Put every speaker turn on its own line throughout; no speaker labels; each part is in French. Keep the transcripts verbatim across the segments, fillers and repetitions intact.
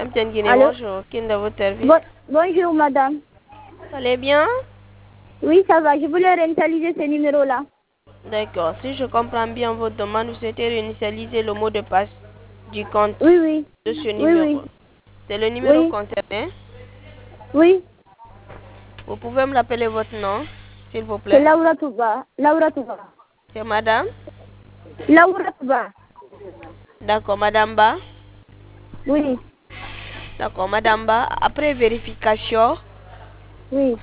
Madame Tenguine,
Allô?
bonjour. Qui est dans votre service?
Bon- bonjour, madame.
Ça allez bien?
Oui, ça va. Je voulais réinitialiser ce numéro-là.
D'accord. Si je comprends bien votre demande, vous souhaitez réinitialiser le mot de passe du compte
Oui, oui.
de ce
Oui,
numéro.
oui.
C'est le numéro
Oui.
concerné.
Oui.
Vous pouvez me rappeler votre nom, s'il vous
C'est
plaît?
Laura Touba. Laura Touba.
C'est Madame?
Laura Touba.
D'accord, Madame Ba?
Oui.
D'accord, Madame Ba. Après vérification,
Oui.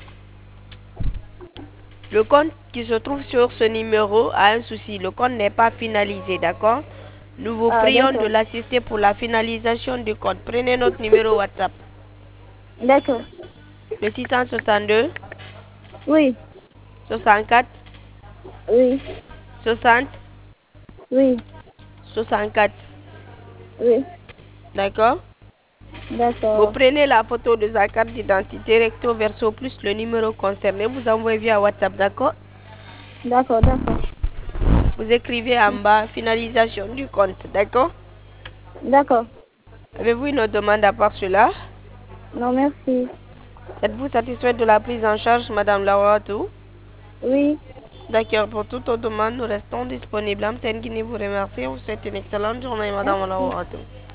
le compte qui se trouve sur ce numéro a un souci. Le compte n'est pas finalisé, d'accord? Nous vous
Ah,
prions de
d'accord.
l'assister pour la finalisation du compte. Prenez notre numéro WhatsApp.
D'accord.
Le six cent soixante-deux,
Oui.
soixante-quatre,
Oui.
soixante,
Oui.
soixante-quatre.
Oui.
D'accord? Vous
D'accord.
prenez la photo de sa carte d'identité recto verso plus le numéro concerné. Vous envoyez via WhatsApp, d'accord?
D'accord, d'accord.
Vous écrivez en bas finalisation du compte, d'accord?
D'accord.
Avez-vous une autre demande à part cela?
Non, merci.
Êtes-vous satisfaite de la prise en charge, Madame Lauratou?
Oui.
D'accord, pour toute autre demande, nous restons disponibles. Mme Tenguini vous remercie. Vous souhaite une excellente journée, Madame
Merci.
Lauratou.